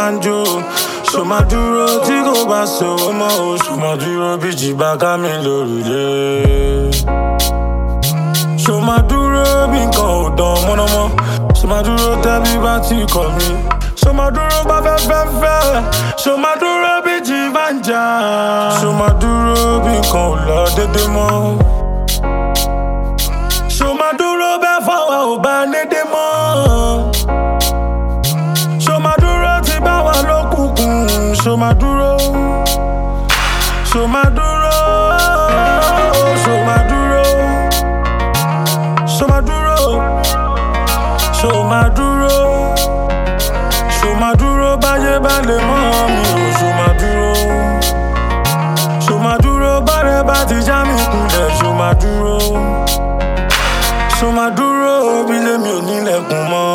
manjo. Ṣo máa dúró tí kò bá sówó mọ́ o. Ṣo máa dúró bí jì bá ká mi lórùlé. Ṣo máa dúró bí nǹkan ò dán mọ́nàmọ́. Ṣo máa dúró tẹ́bí bá ti kọ̀ mí. Ṣo máa dúró bá fẹ́. Ṣo máa dúró bí jì bá ń jà. Ṣo máa dúró bí nǹkan ò lọ dédé mọ́. Ṣo máa dúró bẹ́ẹ̀ fọwọ́ ò bá dédé mọ́. Ṣo máa dúró tí bá wà lókùnkùn. Ṣo máa dúró. Ṣo máa dúró. Ṣo máa dúró. Ṣo máa dúró. Ṣo máa dúró. Ṣo máa dúró báyé bá lè mọ́ mi ò. Ṣo máa dúró. Ṣo máa dúró bárẹ̀ bá ti já mi kulẹ̀. Ṣo máa dúró. Ṣo máa dúró bí lèmi ò nílẹ̀kùn mọ́.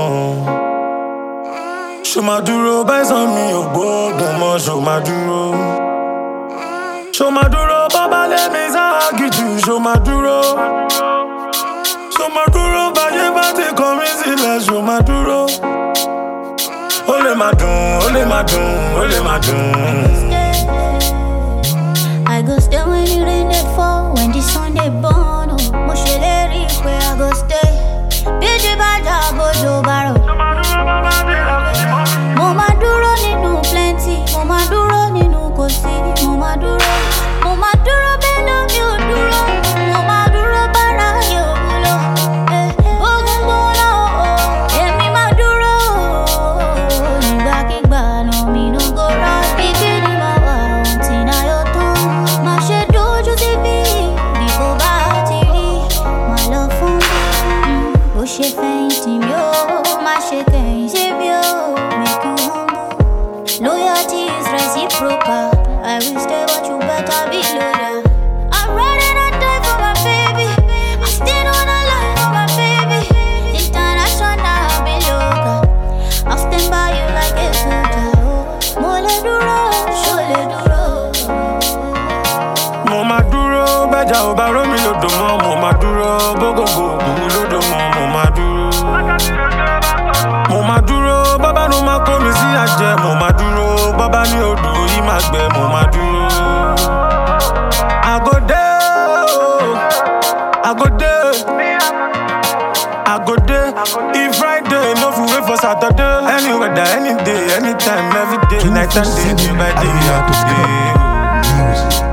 Ṣo máa dúró báyìí mi ò gbóògùn mọ́. Ṣo máa dúró. Ṣo máa dúró bọ́bá lèmi sáàgì jù. Ṣo máa dúró. Ṣo máa dúró báyé bá ti kọ̀ mí sílẹ̀. Ṣo máa dúró. Ó lè máa dùn, ó lè máa dùn, ó lè máa dùn. I go stay when the rain dey fall, when the sun dey burn. Oh, mo ṣèlérí pé I go stay. Bíjì bá jà bójú bá rọ̀. Mo máa dúró nínú plenty, mo máa dúró nínú kò sí. Mo máa dúró bẹ́ẹ̀ náà mi ò dúró. Mo máa dúró bára yóò wúlò. Ogun gbóná o, èmi máa dúró. Nígbàkigbà náà mi no go run. Ibi ni màá wà until na your turn. Má ṣe dojú sí bí kò bá ti rí. Má lọ fún mi. Bó ṣe fẹ̀yìntì mi ó, má ṣe kẹ̀yìn sí mi ó. Make you humble. Loyalty is reciprocal. I will stay but you better be loyal. I'm riding or die for my baby. I still wanna lie for my baby. International be local. I'll stand by you like a soldier. Mo lè dúró, ṣo lè dúró. Mo máa dúró bẹ́jà ò bá rómi lódò mọ́. Mo máa dúró bógógó ògùn lódò mọ́. Mo máa dúró. Mo máa dúró bábá ló máa kó mi sí àjẹ. Mo máa dúró bábá ní odò yìí máa gbẹ. Mo máa dúró. I go there, I go there, I go there. If Friday, no fit wait for Saturday. Any weather, any day, anytime, every day, night and day, day by day, I go there. Music.